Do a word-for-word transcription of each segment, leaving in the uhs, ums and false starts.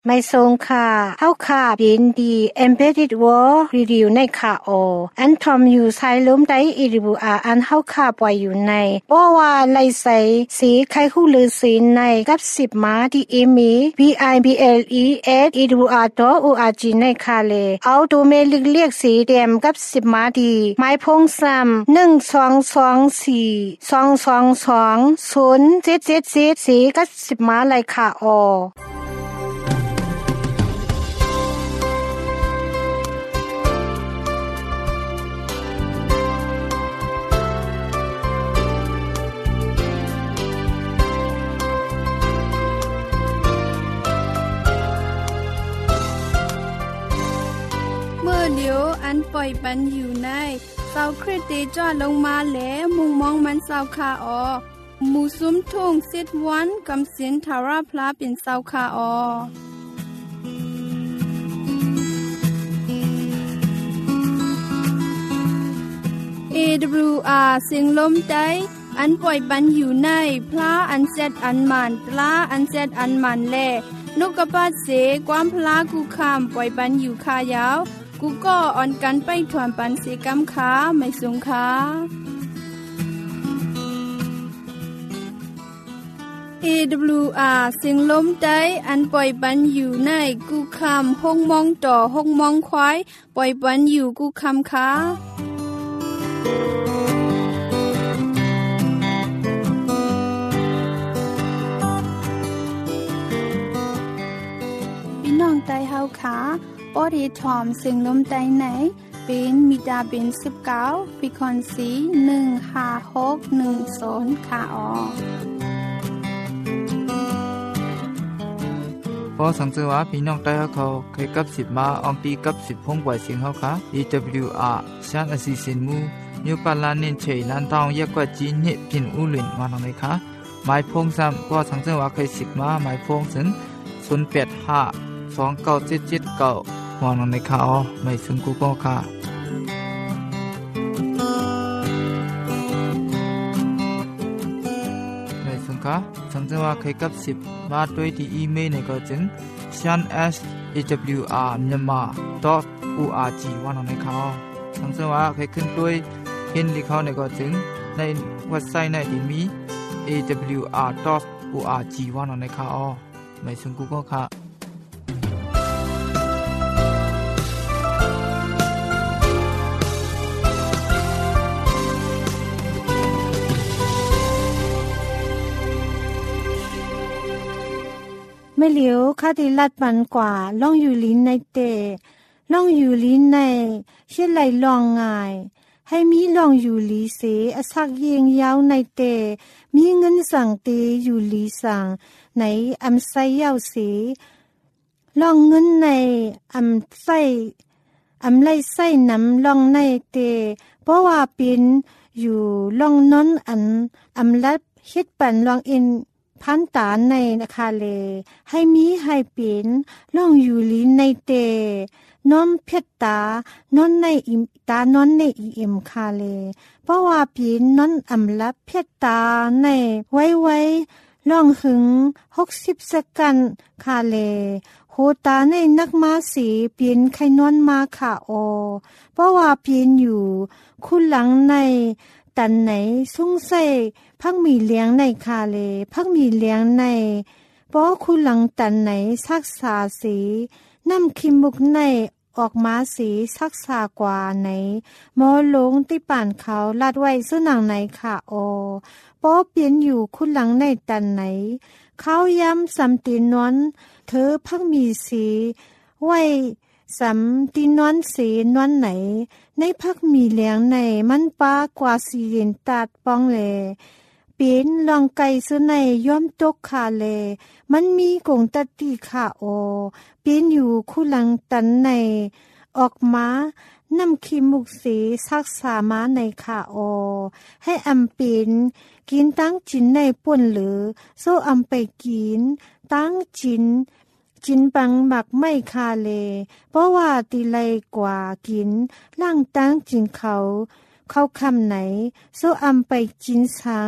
ไม่ทรงค่ะเฮาค่ะยินดี Embedded World Review ในค่ะโออันทอมอยู่ไซล้มได้อีริบูอาอันเฮาค่ะปล่อยอยู่ในบ่ว่าไลใสสีไข่คู่ลือสีในกับสิบมาที่อีมี บี ไอ บี แอล อี เอส อี ดับเบิลยู อาร์ ดอท โอ อาร์ จี ในค่ะเลเอาดูเมลิกเรียกสีแดงกับสิบมาดีไม้พงซ้ำหนึ่ง สอง สอง สี่ สอง สอง สอง ศูนย์ เจ็ด เจ็ด เจ็ดสีกับสิบมาเลยค่ะโอเมื่อเดียวอันปล่อยปันอยู่ในเสาคริสติจอดลงมาแล้วมุงมองมันเสาคาออหมู่ซุ้มทุ่งสิดวันกำสินทาราพลาเป็นเสาคาออ เอ ดับเบิลยู อาร์ เสียงลมใจอันปล่อยปันอยู่ในพลาอันเซดอันมันปลาอันเซดอันมันแลนกกระปาดเสความพลากูคามปล่อยปันอยู่คายาวกูก็อ่อนกันไปถวนปันเสกำขาไม่สูงขาเอ ดับเบิลยู อาร์ เสียงลมใจอันปล่อยปันอยู่ในกูคามห้องมองต่อห้องมองควายปล่อยปันอยู่กูคามขาน้องไตเฮาขาปอดีทอมสิงลมไตไหนเป็นมิดาเป็นสิบเก้าฟิคอนซีหนึ่งห้าหกหนึ่งศูนย์ค่ะออพอสังเกตว่าพี่น้องไตเฮาเขาเคยกับสิบมาอองตีกับสิบพงปล่อยเสียงเฮาค่ะ อี ดับเบิลยู อาร์ ชันอสิสินมูนิวปาลานินเฉยนันทองยกว่าจีนิพินอุลินวานเลยค่ะหมายพงซ้ำก็สังเกตว่าเคยสิบมาหมายพงถึงศูนย์แปดห้าสองเก้าเจ็ดเจ็ดเก้ามองลงในข่าวไม่ซึ่งกูก็ค่ะไม่ซึ่งค่ะสังเกตว่าเคยกับสิบมาด้วยที่อีเมลในก็จึง ชัน เอส เอ ดับเบิลยู อาร์ myanmar ดอท โอ อาร์ จี วางลงในข่าวสังเกตว่าเคยขึ้นด้วยเห็นที่เขาในก็จึงในเว็บไซต์ในที่มี เอ ดับเบิลยู อาร์ ดอท โอ อาร์ จี วางลงในข่าวไม่ซึ่งกูก็ค่ะไม่เหลียวคาติลัดปันกว่าล่องอยู่ลิ้นในเตล่องอยู่ลิ้นในเช่นไหลลองง่ายให้มีล่องอยู่ลีเสอสักเยียงยาวในเตมีเงินสั่งเตอยู่ลีสั่งในอำไซยาวเสล่องเงินในอำไซอำไลไส้น้ำล่องในเตเพราะว่าเป็นอยู่ล่องน้นอันอำลัดเฮ็ดปันล่องเอ็นพันตาในนะคะเลให้มีให้เป็นล่องอยู่ลิ้นในเตน้อมเพชรตานอนในอิมตานอนในอีเอ็มคาเลเพราะว่าปีนนอนอำลับเพชรตาในไว้ไว้ล่องหึงหกสิบสกันคาเลโหตาในนักมาสีเปลี่ยนไข่นอนมาค่ะโอเพราะว่าเปลี่ยนอยู่คุณหลังในตันไหนสุ้งใส่พักมีเลี้ยงในคาเลพักมีเลี้ยงในเพราะคุณหลังตันไหนซักษาสีน้ำคิมุกในออกมาสีซักษากว่าไหนมอลงที่ป่านเขาลาดไว้ซึ่งหนังไหนค่ะโอเพราะเปลี่ยนอยู่คุณหลังในตันไหนเขาย้ำสำตีนวนเธอพักมีสีไว้สำตีนวนสีนวนไหนในพักมีเลี้ยงในมันปากว่าสีเย็นตัดป้องแลเป็นลองไก่ซื้อในย่อมตกขาเลมันมีกงตัดตีขาโอเป็นอยู่คู่หลังตันในออกมานำขีมุกสีซักษามาในขาโอให้อำเป็นกินตั้งจินในป่นหรือโซอำไปกินตั้งจินจินปังหมักไม่คาเลเพราะว่าตีไลกว่ากินล่างตั้งจินเขาเข้าคำไหนโซอำไปจินสัง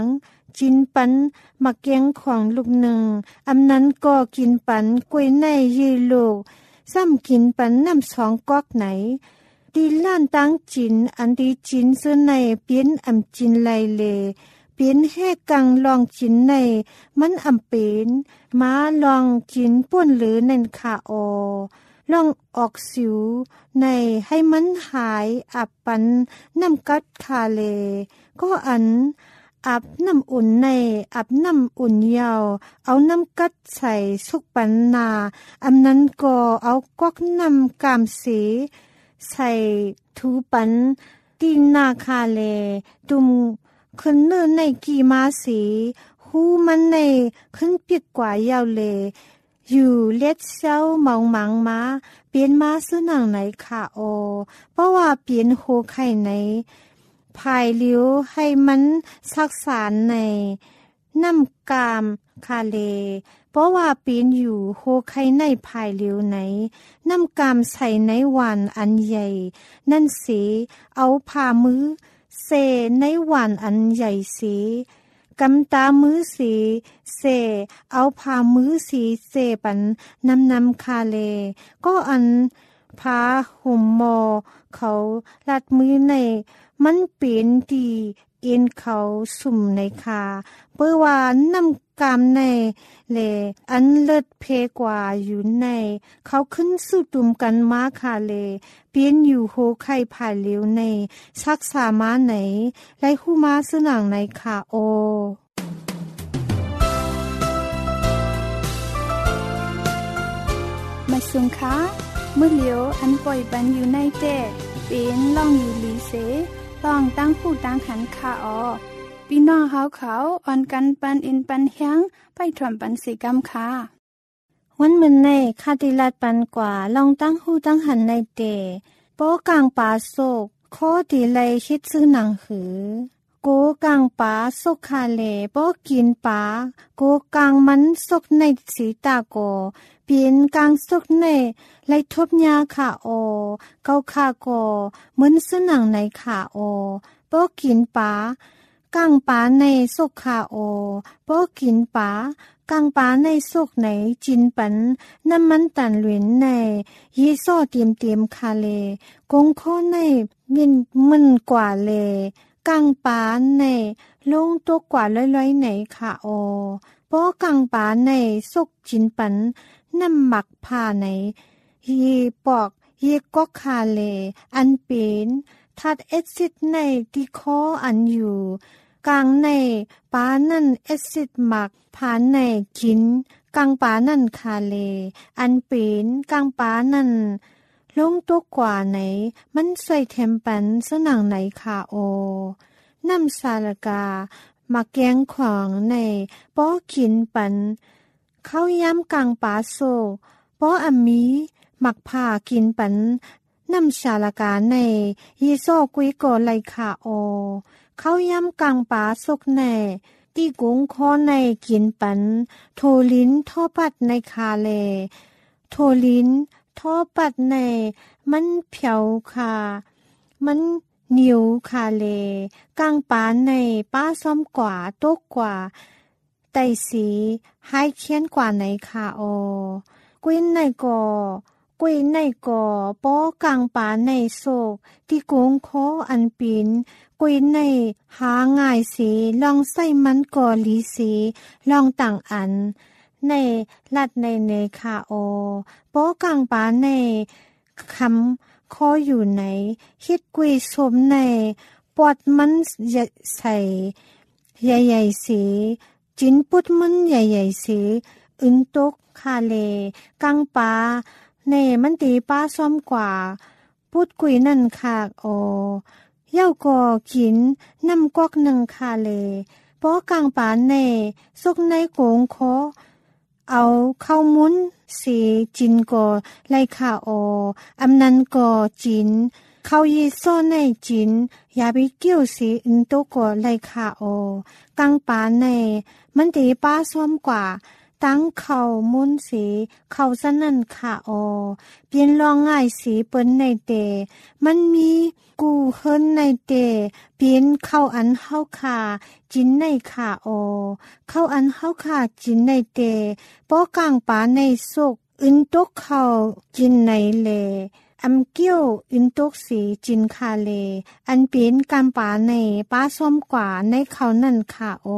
จินปันมาเกียงของลูกหนึ่งอำนั้นก็กินปันกล้วยในยีลูกซ้ำกินปันน้ำสองก๊อกไหนดีล้านตั้งจินอันดีจินเสื้อในเปลี่ยนอำจินไลเลเปลี่ยนแห่กังลองจินในมันอำเป็นมาลองจินป่วนหรือนั่นค่ะออลองออกสิวในให้มันหายอับปันน้ำกัดคาเลก็อันอาบน้ำอุ่นในอาบน้ำอุ่นยาวเอาน้ำกัดใส่สุกปันนาอันนั้นก็เอากอกน้ำกามสีใส่ทูปันตีนาคาเลตุมขึ้นเนื้อในกีมาสีหูมันในขึ้นเปียกกว่ายาวเลอยู่เล็ดเช้าเมาหมังมาเปลี่ยนมาซื้อหนังไหนค่ะโอเพราะว่าเปลี่ยนโฮไข่ไหนภายเลี้ยวให้มันซักสารในน้ำกามคาเลเพราะว่าเปลี่ยนอยู่โฮไข่ในภายเลี้ยวไหนน้ำกามใส่ในวันอันใหญ่นั่นสิเอาผ่ามือเซในวันอันใหญ่สิกำตามือสีเสเอาผ่ามือสีเสปันนำนำคาเลก็อันพาห่มมอเขาลัดมือในมันเปลี่ยนดีเอ็นเขาสุ่มในคาเพื่อว่าน้ำกามในเลอันเลิศเพกว่าอยู่ในเขาขึ้นสู้ตุ่มกันมาคาเลเปลี่ยนอยู่โฮไข่ผ่าเลี้ยวในชักสามาไหนไลหูมาสนังในคาโอมาสุงคะเมื่อเลียวอันปล่อยปันอยู่ในเต้เป็นล่องอยู่หลีเสล่องตั้งผู้ตั้งหันคาออพี่น้องเฮาเขาอ่อนกันปันอินปันแฮงไปถ่วมปันสีกำค่ะวันมื้อในคาติลัดปันกว่าลองตั้งหูตั้งหันในเตโปกลางปาโศกโคติไลคิดซื้อหนังหือโกกลางปาโศกคาเลโปกินปาโกกลางมันโศกในสีตาโกเปลี่ยนกลางโศกในไลทบยาค่ะโอเกาคาโกเหมือนซื้อหนังในค่ะโอโปกินปากังปาในสุกคาโอโปกินปากังปาในสุกไหนจินปันน้ำมันตันหลวนในยีโซเตียมเตียมคาเลกงโคในมินมันกว่าเลกังปาในลงตัวกว่าร้อยๆไหนค่ะโอโปกังปาในสุกจินปันน้ำหมักผ่าไหนยีปอกยีก็คาเลอันเป็นทัดเอซิดในที่คออันอยู่กลางในปานั่นเอซิดหมักผานในกินกลางปานั่นคาเลอันเป็นกลางปานั่นลงตัวกว่าไหนมันใส่เทมปันสนังไหนคาโอน้ำซาลกามาแกงขวางในป้อกินปันเข้าย้ำกลางปาโซป้ออัมมีหมักผ่ากินปันน้ำชาลกาในยีโซกุยโกไลคาโอเข้าย้ำกลางปาซกในตีกุ้งคอในกินปันโทลิ้นท่อปัดในคาเลโทลิ้นท่อปัดในมันเผียวคามันเหนียวคาเลกลางปาในป้าซ้อมกว่าตกกว่าไตสีหายเคียนกว่าในคาโอกุ้ยในกอกวยในก่อป้อกลางป่าในโศกที่โกงคออันปีนกวยในหาง่ายสีลองใส่มันก่อลีสีลองต่างอันในลัดในเนคาโอป้อกลางป่าในคำคออยู่ไหนคิดกวยสมในปอดมันใส่ใหญ่ๆสีจินปุดมันใหญ่ๆสีอึนตกคาเลกลางป่าในมันตีป้าซ้อมกว่าพูดคุยนั่นค่ะโอเย้าก่อกินน้ำกอกหนึ่งคาเลป้อกลางป่าในสุกในโกงคอเอาเข้ามุนสีจินก่อไลคาโออำนันก่อจินเข้ายีโซในจินยาบิเกี่ยวสีอินโตก่อไลคาโอกลางป่าในมันตีป้าซ้อมกว่าตั้งเขามุนสีเขาสนั่นขาโอเปลี่ยนลองง่ายสีเปิ้นในเตมันมีกูเฮิรนในเตเปลี่ยนเข้าอันเฮาขาจินในขาโอเข้าอันเฮาขาจินในเตป้อกลางปาในสุกอึนตกเขาจินในเลอำเกี้ยวอึนตกสีจินคาเลอันเป็นกำปาในป้าส้มกว่าในเขานั่นขาโอ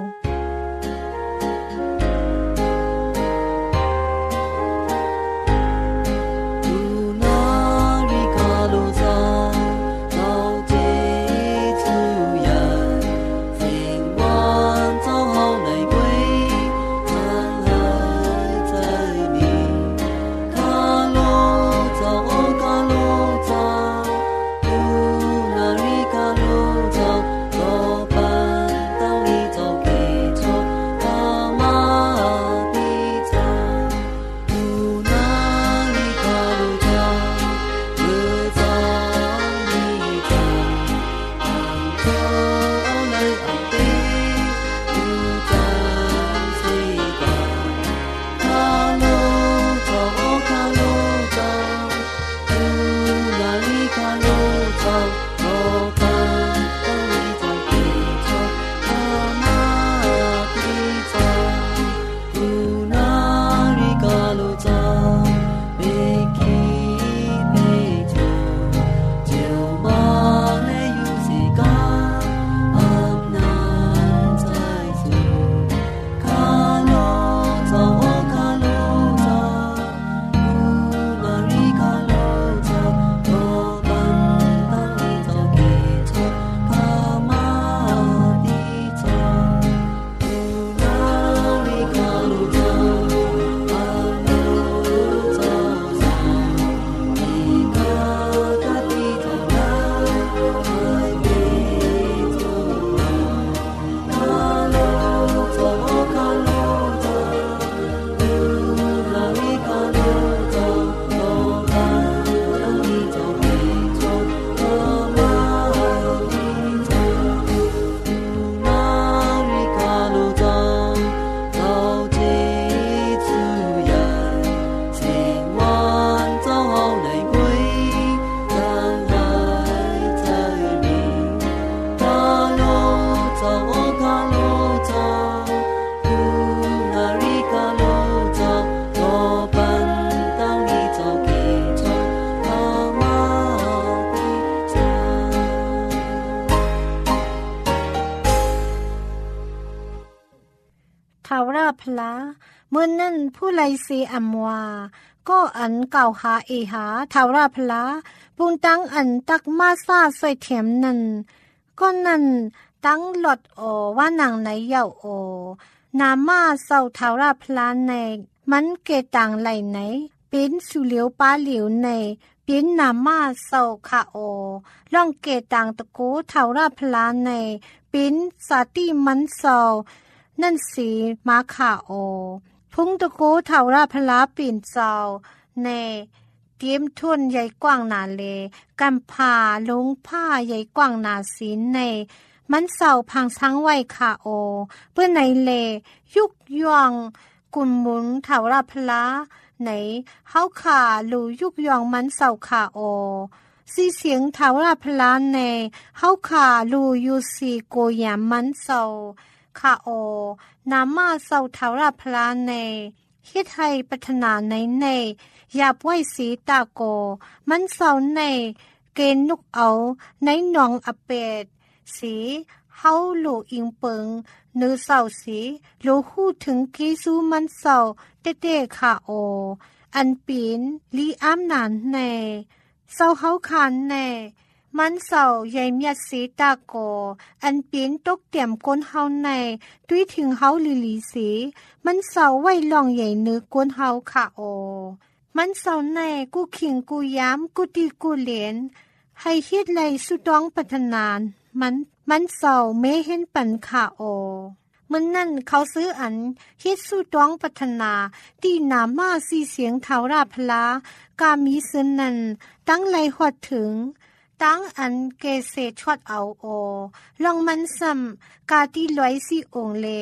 ทาวราพลาเมื่อนั่นผู้ไลเซอัมวาก็อันเก่าหาเอหาทาวราพลาปุงตั้งอันตักมาซาสวยเถียมนั่นก็นั่นตั้งหลอดโอว่านางไหนเยาโอนามาเศร้าทาวราพลาในมันเกตังไหลไหนเป็นสุเหลียวป้าเหลียวในเป็นนามาเศร้าคาโอล่องเกตังตะโกทาวราพลาในเป็นสาติมันเศร้านั่นสีมาขาโอพุงตะโกเท่าราพลาปีนเจ้าในเตรียมทุนใหญ่กว้างนาเลกำพาลงผ้าใหญ่กว้างนาศีลในมันเศร้าพังทั้งไว้ขาโอเพื่อในเลยุกย่องกุนมุนเท่าราพลาในเฮาขาลูยุกย่องมันเศร้าขาโอสีเสียงเท่าราพลาในเฮาขาลูยูสีโกยามมันเศร้าคาโอนามาเศร้าทาราพลาในเฮ็ดให้พัฒนาในในยาบไว้สีตาโกมันเศร้าในเกณฑ์นุกเอาในหนองอเปดสีเฮาหลูอิงเปิงเนื้อเศร้าสีโลหูถึงกีซูมันเศร้าเต้เต้คาโออันปีนลีอ้ามนานในเศร้าเฮาคานในมันเศร้าใหญ่เมียดสีตาโกอันปีนตกเตี่ยมก้นเฮาในด้วยถึงเฮาลิลีสีมันเศร้าไว้ลองใหญ่เนื้อก้นเฮาค่ะโอมันเศร้าในกูขิงกูย้ำกูตีกูเหรียญให้เฮ็ดไรสุดองพัฒนานมันมันเศร้าเมเห็นปันค่ะโอมันนั่นเขาซื้ออันเฮ็ดสู้ต้องพัฒนาที่นามาสีเสียงเทาราพลากามีซึนนั้นตั้งไหลหอดถึงตั้งอันเกเซชวดเอาโอลองมันซ้ำกาที่ลอยสีองเล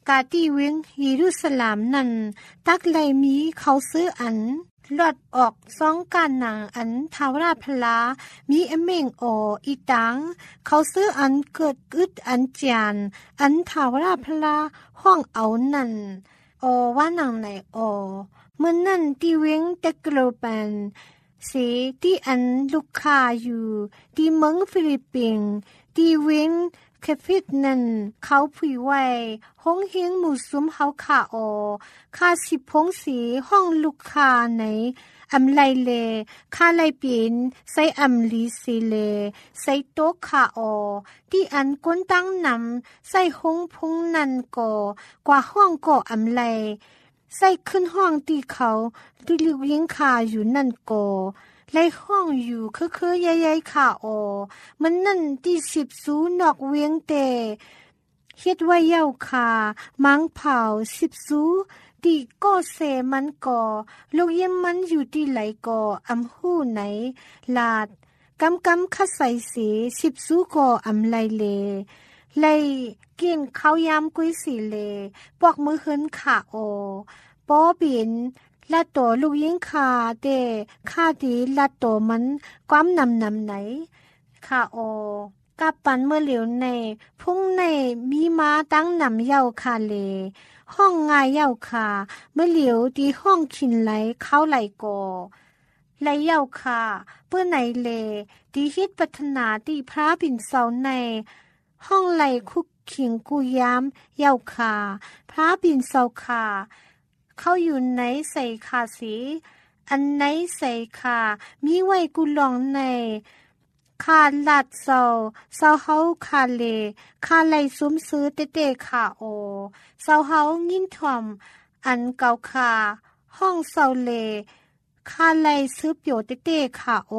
กาที่เวงเยรูซาเล็มนั้นตักไลมีเขาซื้ออันลอดออกสองการหนังอันทาวราพลามีอเมงโออีตังเขาซื้ออันเกิดอึดอันจานอันทาวราพลาห้องเอานั่นโอว่านังไหนโอเมื่อนั่นที่เวงเตกโลปันเสที่อันลูกค้าอยู่ที่เมืองฟิลิปปินส์ที่เวงเคฟิดนั่นเขาผุยไว้ห้องเฮงหมู่ซุมเฮาคาโอคาสิพงสีห้องลูกค้าในอำไลเลคาไลปินใส่อำลีซีเลใส่โต๊ะคาโอที่อันก้นตั้งนำใส่ห้องพงนั่นก่อกว่าห้องก่ออำไลใส่ขึ้นห้องที่เขาดิลิวยิงคาอยู่นั่นก่อไล่ห้องอยู่คือคือใหญ่ๆค่ะโอมันนั่นที่สิบสูนอกเวียงเตเฮ็ดไว้เย้าค่ะมังเผาสิบสูที่ก็เสมันก่อลูกเยี่ยมมันอยู่ที่ไหลก่ออำหู้ไหนลาดกำกำคัดใส่สีสิบสูก่ออำไลเลไล่กินข้าวยำกุ้ยสีเลปอกมือเฮินค่ะโอปอบินละตัวลูกยิงคาเตค่าดีละตัวมันความนำนำไหนค่ะโอกับปันเมื่อเหลียวในพุ่งในมีม้าตั้งนำเย้าคาเลห้องง่ายเย้าคาเมื่อเหลียวดีห้องขินไหลเข้าไหลก่อไหลเย้าคาเพื่อไหนเลดีฮิตพัฒนาดีพระบินเสาในห้องไหลคุกขิงกุยามเย้าคาพระบินเสาคาเขาอยู่ในใส่ขาสีอันไหนใส่ขามีไว้กุลองในคาลัดเศร้าเศร้าเฮาคาเลคาไหลซุ้มซื้อเตเตขาโอเศร้าเฮางิ้นถ่อมอันเก่าคาห้องเศร้าเลคาไหลซื้อเปียวเตเตขาโอ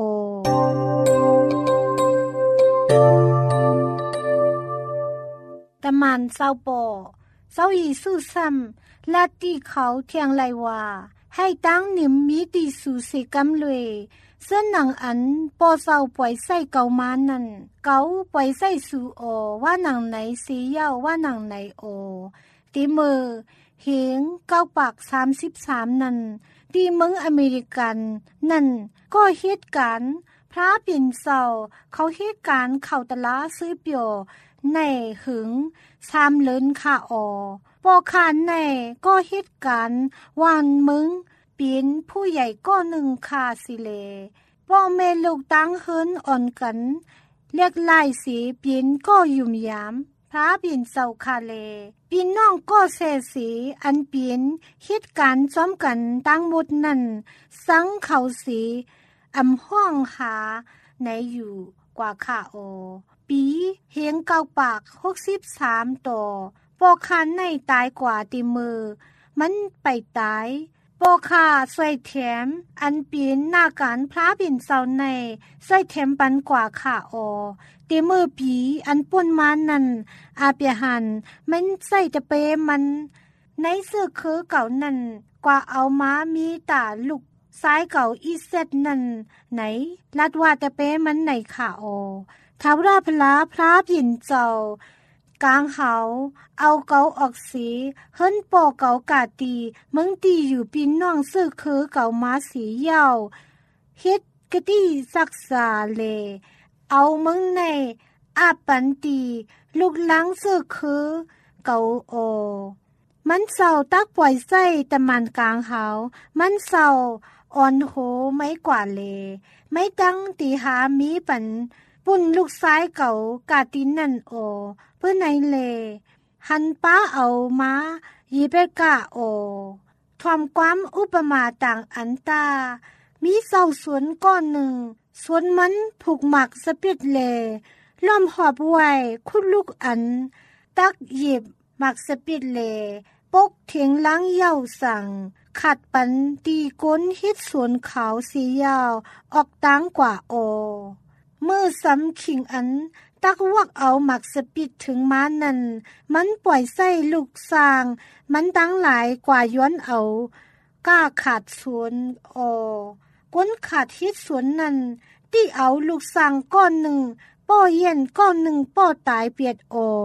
ตะมันเศร้าปอเศร้าอีสู้ซ้ำลาตีเขาเทียงไลว่าให้ตั้งนิมมีตีสู่เสกำเลยเส้นหนังอันปอเศร้าปล่อยใส่เกามานั่นเกาปล่อยใส่สู่โอว่าหนังไหนเสียเย้าว่าหนังไหนโอตีมือเหงเก้าปากสามสิบสามนั่นตีเมืองอเมริกันนั่นก็เหตุการณ์พระปิ่นเศร้าเขาเหตุการณ์เข่าตะลาซื้อเปียวในหึงสามเลินค่ะออปอคานในก็เหตุการณ์วานมึงปีนผู้ใหญ่ก็หนึ่งคาสิเลพ่อแม่ลูกตั้งเฮินอ่อนกันเรียกไล่สีปีนก็ยุ่มยามพระปีนเศร้าคาเลปีนน้องก็เสสีอันปีนเหตุการณ์ซ้อมกันตั้งหมดนั่นสังเขาสีอำห้องหาไหนอยู่กว่าค่ะโอปีเฮงเก้าปากหกสิบสามต่อปอคานในตายกว่าตีมือมันไปตายปอคาสวยแถมอันปีนหน้าการพระบินเศร้าในสวยแถมปันกว่าค่ะออตีมือผีอันป่นมานั่นอาเปียหันมันใส่จะเปมันในเสื้อคือเก่านั่นกว่าเอามามีตาลุกซ้ายเก่าอีเซตนั่นไหนลัดว่าจะเปมันไหนค่ะออท้าวราพลาพระบินเจ้ากลางเขาเอาเกาออกสีเฮิรนปอเกากาตีมึงตีอยู่ปีนน้องซื้อคือเก่ามาสีเย้าเฮ็ดกะตีซักษาเลเอามึงในอาปันตีลูกล้างซื้อคือเก่าโอมันเศร้าตักปล่อยไส้ตะมันกลางเขามันเศร้าอ่อนโหไม่กว่าเลไม่ตั้งตีหามีปันปุ่นลูกซ้ายเก่ากาตินนั่นโอเพื่อในเลหันป้าเอามายีเปกะโอทอมความอุปมาต่างอันตามีเสาสวนก้อนหนึ่งสวนมันผูกหมักสปิดเลล้อมหอบไว้คุดลูกอันตักหยิบหมักสปิดเลปกเถียงล้างเย้าสั่งขัดปันตีก้นฮิตสวนขาวสียาวออกตั้งกว่าโอเมื่อซ้ำขิงอันตักวักเอาหมักสปิดถึงม้านั่นมันปล่อยไส้ลูกสร้างมันตั้งหลายกว่าย้อนเอาก้าขาดสวนออก้นขาดฮิตสวนนั่นที่เอาลูกสร้างก้อนหนึ่งป้อเย็นก้อนหนึ่งป้อตายเปียดออ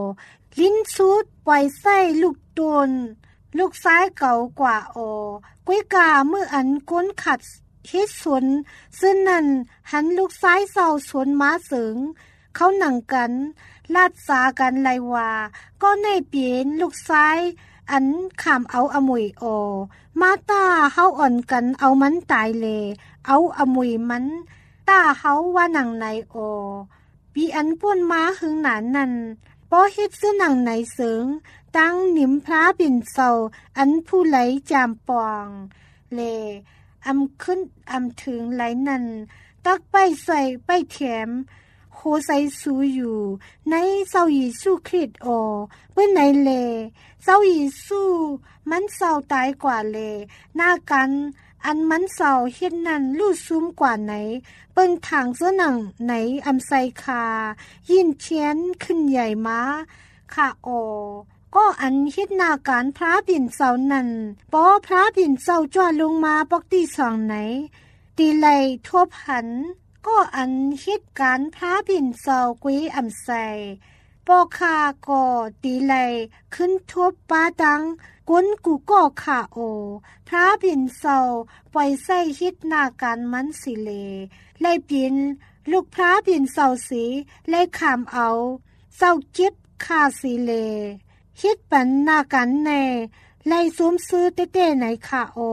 ลิ้นสุดปล่อยไส้ลูกตนลูกซ้ายเก่ากว่าโอกุ้ยกาเมื่ออันก้นขัดเฮ็ดสวนซึ่งนั่นหันลูกซ้ายเศร้าสวนม้าเสิงเขาหนังกันลาดสากันไลว่าก็ในเปลี่ยนลูกซ้ายอันขามเอาอมวยโอมาตาเฮาอ่อนกันเอามันตายเลเอาอมวยมันตาเฮาว่าหนังไหนโอปีอันป่วนม้าหึงหนานนั่นป้อเฮ็ดซื้อหนังไหนเสิงตั้งหนิมพระบินเศร้าอันผู้ไหลจามปองเลอำขึ้นอำถึงไหลนั่นตักไปใส่ไปแถมโคใส่สูอยู่ในเศร้ายีสู้คริสโอเปิ้นไหนเลเศร้ายีสู้มันเศร้าตายกว่าเลหน้ากันอันมันเศร้าเฮ็ดนั่นลู่ซุ่มกว่าไหนเปิ้นทางเสื้อหนังไหนอำใส่คายินเชียนขึ้นใหญ่ม้าค่ะโอก็อันเฮ็ดหน้าการพระบินเศร้านั่นปอพระบินเศร้าจ้าลงมาปอกที่สองไหนตีไหลทั่วพันก็อันเฮ็ดการพระบินเศร้ากุ้ยอำใส่ปอคาก็ตีไหลขึ้นทั่วป้าดังก้นกูก็ขาโอพระบินเศร้าปล่อยใส่เฮ็ดหน้าการมันสิเลไล่ปินลูกพระบินเศร้าสีไล่ขามเอาเศร้าเจ็บคาสิเลเฮ็ดปันหน้ากันแน่ไล่สวมซื้อเต้ๆไหนค่ะโอ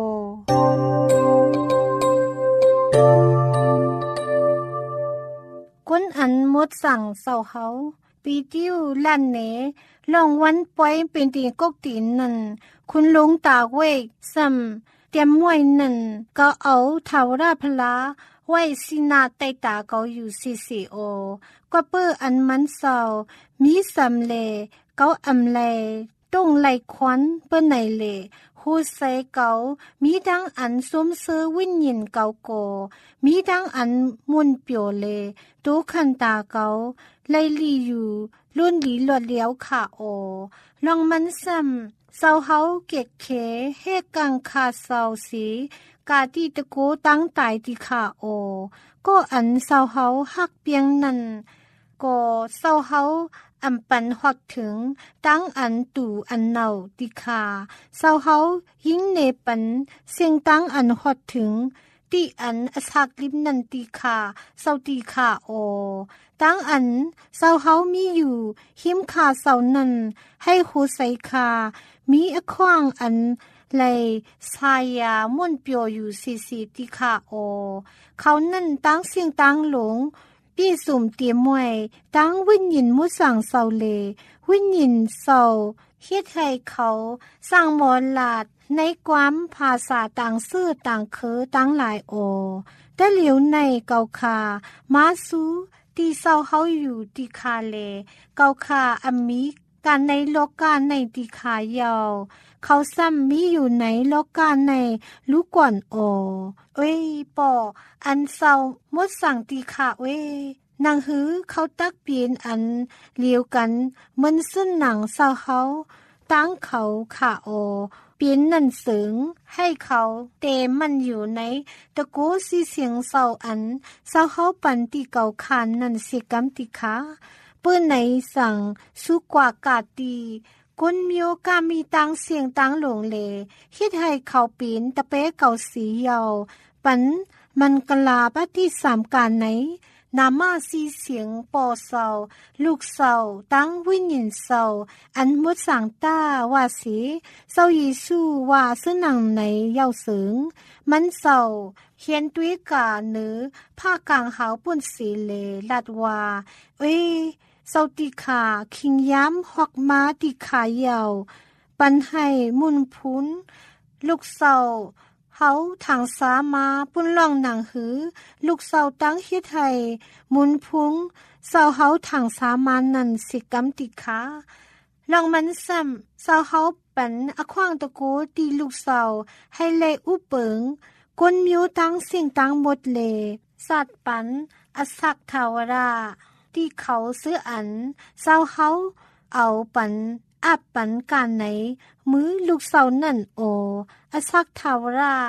คนอันหมดสั่งเศร้าเฮาปีติ้วลั่นเนลองวันปล่อยเป็นตีกกตีนนั่นคุณลงตาเวกซ้ำเตรียมมวยนั่นก็เอาเทาราพลาไว้สินาใต้ตาเขาอยู่สิสิโอก็เปื้ออันมันเศร้ามีซ้ำเลเกาอำไลต้งไหลควันเปิ้นไหนเลฮู้ใส่เกามีดังอันสมเสอวิญญาณเกาโกมีดังอันมุนเปียวเลตูคันตาเกาไลลีอยู่ลุ่นหลีหลดเลี้ยวค่ะโอลองมันซ้ำเศร้าเฮาเกกเขเฮกังคาเศร้าสีกาติตะโกตั้งตายติค่ะโอก็อันเศร้าเฮาฮักเปียงนั่นก็เศร้าเฮาอำปันฮอดถึงตั้งอันตู่อันเนาติคาเศร้าเฮายิ่งเนปันเสียงตั้งอันฮอดถึงติอันอสักลิบนันติคาเศร้าติคาโอตั้งอันเศร้าเฮามีอยู่หิมคาเศร้านั้นให้หูใส่คามีอขวางอันไลสายาม่วนเปียวอยู่สีสีติคาโอเขานั่นตั้งเสียงตั้งหลงปีสุ่มเตรียมมวยตั้งวิญญาณมุสั่งเศร้าเลวิญญาณเศร้าเฮ็ดให้เขาสร้างมรลาดในความภาษาต่างซื่อต่างเคอต่างหลายโอแต่เหลียวในเกาคามาซูตีเศร้าเฮาอยู่ติคาเลเกาคาอมิการในโลกาในติคายาวเขาซ้ำมีอยู่ในโลกาในลูกก่อนโอเอ้ยปออันเศร้ามดสั่งติคาเว้นางหือเขาตักเปลี่ยนอันเลียวกันมันซึ่นหนังเศร้าเฮาตั้งเขาขาโอเปลี่ยนนั่นเสริงให้เขาเตมันอยู่ในตะโกสีเสียงเศร้าอันเศร้าเฮาปันติเก่าคานนั่นเสียกำติคาเปื้อนไหนสั่งสุกว่ากาตีคนมีโอกาสมีตังเสียงตังหลงเลเฮ็ดให้เขาปีนตะเป๊เก่าสีเยาปันมันกลาปฏิสามการไหนนามาสีเสียงปอเศร้าลูกเศร้าตั้งวิญญาณเศร้าอันมุดสั่งตาว่าสีเศร้าเยซูว่าซึ่งหนังไหนเยาเสิงมันเศร้าเขียนด้วยกาเนื้อผ้ากลางหาวปุ่นสีเลลัดว่าเอ้ยเศร้าติขาคิงย้ำหอกม้าติขายาวปันให้มุนพุนลูกเศร้าเฮาทางสามาปุ่นล่องหนังหือลูกเศร้าตั้งเฮ็ดให้มุนพุงเศร้าเฮาทางสามานั่นสิกำติขาลองมันซ้ำเศร้าเฮาปันอขวางตะโกตีลูกเศร้าให้เลอุเปิงกนมิวตั้งเสียงตั้งหมดเลสัตว์ปันอสักทาวราที่เขาซื้ออันเศร้าเฮาเอาปันอับปันการไหนมือลูกเศร้านั่นโออสักทาวรา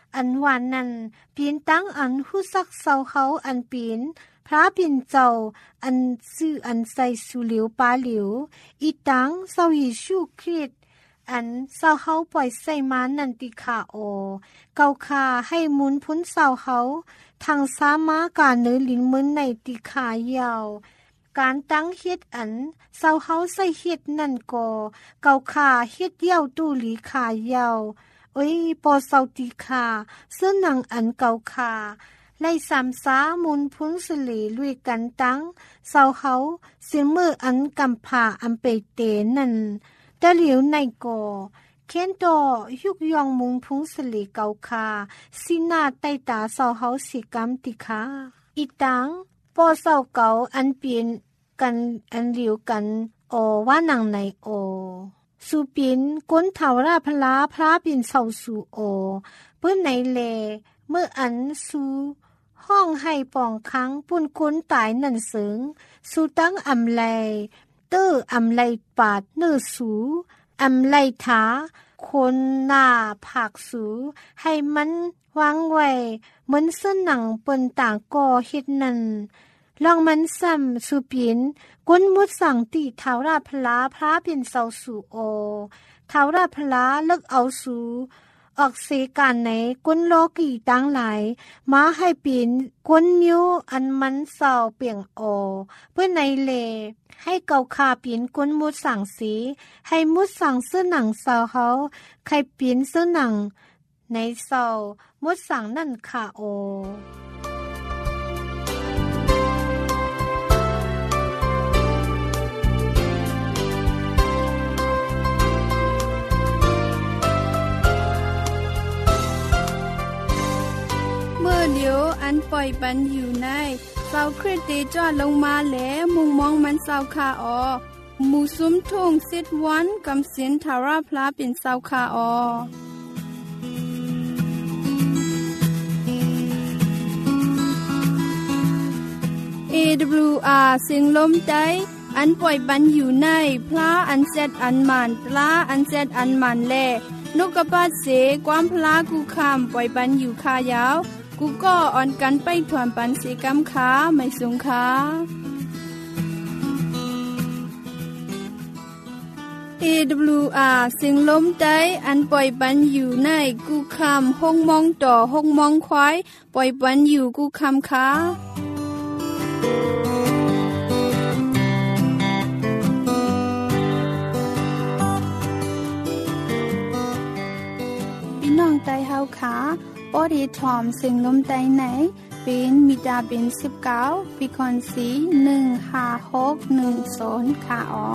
อันวานนั้นปีนตั้งอันหู้ซักเศร้าเขาอันปีนพระปิ่นเจ้าอันซื่ออันใส่สุเหลียวปาเหลียวอีตังเศร้ายิชูคริสอันเศร้าเขาปล่อยใส่มานันติขาโอเกาคาให้มุนพ้นเศร้าเขาทางสามารการเนื้อลินมือนในติขายาวการตั้งเฮ็ดอันเศร้าเขาใส่เฮ็ดนั่นก็เกาคาเฮ็ดเย้าตู้หลีขายาวโอ้ยปอเศร้าติขาเสื้อหนังอันเกาคาไล่สามสามุนพุ้นสลีลุยกันตั้งเศร้าเขาเสียมืออันกำผาอันเปเตนั่นตะเหลียวในก่อเค้นต่อยุกยองมุนพุ้นสลีเกาคาสินาใต้ตาเศร้าเขาสิกำติขาอีตังปอเศร้าเก่าอันเปลี่ยนกันอันเหลียวกันโอว่านังในโอสุปินก้นเถาราพลาพระปินเศร้าสูโอเพื่อนในเลเมื่ออันสูห้องให้ปองค้างปุ่นคุ้นตายนั่นเสิงสูตั้งอำไลเตออำไลปาดเนื้อสูอำไลถาคนหน้าผักสูให้มันวางไว้เหมือนเส้นหนังเปิ้นต่างก่อเฮ็ดนั่นลองมันซ้ำสุปินก้นมุดสั่งตีเท้าราพลาพระเป็นเสาสูโอเท้าราพลาเลิกเอาสูออกเสการในก้นโลกีตั้งหลายมาให้ปีนก้นนิ้วอันมันเศร้าเปียงโอเพื่อในเลให้เกาคาปีนก้นมุดสั่งสีให้มุดสั่งเสื้อหนังเศร้าเขาใครปีนเสื้อหนังในเศร้ามุดสั่งนั่นค่ะโอเมื่อเดียวอันปล่อยปันอยู่ในเสาคริสเตจอดลงมาแล้วมุงมองมันเสาคาออหมู่ซุ้มทุ่งสิดวันกำเสียนทาราพลาเป็นเสาคาออ เอ ดับเบิลยู อาร์ เสียงลมใจอันปล่อยปันอยู่ในพระอันเซดอันมันตลาอันเซดอันมันแลนกกระปาดเสความพลากูคำปล่อยปันอยู่คายาวกูก็อ่อนกันไปถวนปันเสกำขาไม่สงขาเอ ดับเบิลยู อาร์ เสียงลมใจอันปล่อยปันอยู่ในกูคำห้องมองต่อห้องมองควายปล่อยปันอยู่กูคำขาน้องไตเฮาขาปอดีทอมซึ่งลมไตไหนเป็นมิดาเป็นสิบเก้าปีคอนสีหนึ่งห้าหกหนึ่งศูนย์ขาออ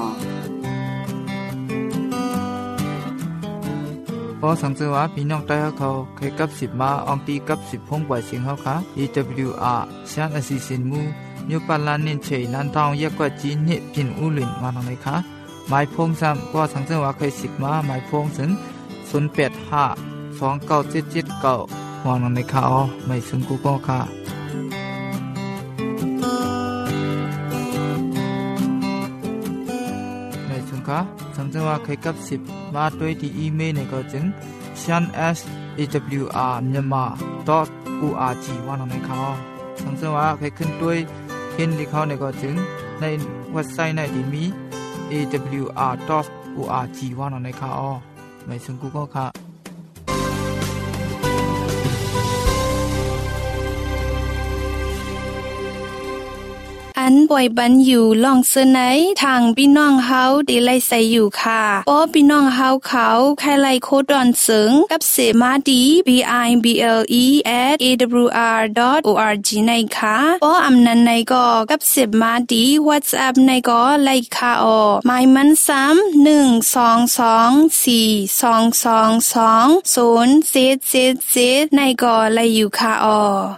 พอสังเกตว่าพี่น้องไตเฮาเขาเคยกับสิบมาอองตีกับสิบพงปล่อยเสียงเฮาค่ะ อี ดับเบิลยู อาร์ ชานอสิสินมูนิวปาลานินเฉยนันทองเยกว่าจีนเนพินอูหลินมาหนังไหนคะหมายพงซ้ำก็สังเกตว่าเคยสิบมาหมายพงถึงศูนย์แปดห้าสองเก้าเจ็ดเจ็ดเก้าวางลงในข่าวไม่ซึ่งกูก็ค่ะไม่ซึ่งค่ะสังเกตว่าเคยกับสิบมาด้วยที่อีเมลในก็จึง ชัน เอส เอ ดับเบิลยู อาร์ myanmar ดอท โอ อาร์ จี วางลงในข่าวสังเกตว่าเคยขึ้นด้วยเห็นที่เขาในก็จึงในเว็บไซต์ในที่มี เอ ดับเบิลยู อาร์ ดอท โอ อาร์ จี วางลงในข่าวไม่ซึ่งกูก็ค่ะอันป่วยบันอยู่ล่องเสนยทางพี่น้องเฮาดีไลใส่อยู่ค่ะป้อพี่น้องเฮาเขาใครไลโคดอนเสิงกับเสมาดี บี ไอ บี แอล อี แอท เอ ดับเบิลยู อาร์ ดอท โอ อาร์ จี ในค่ะป้ออำนันในก็กับเสมาดี WhatsApp ในก็ไลค่ะออหมายมันซ้ำหนึ่ง สอง สอง สี่ สอง สอง สอง ศูนย์ เจ็ด เจ็ด เจ็ดในก็ไลอยู่ค่ะออ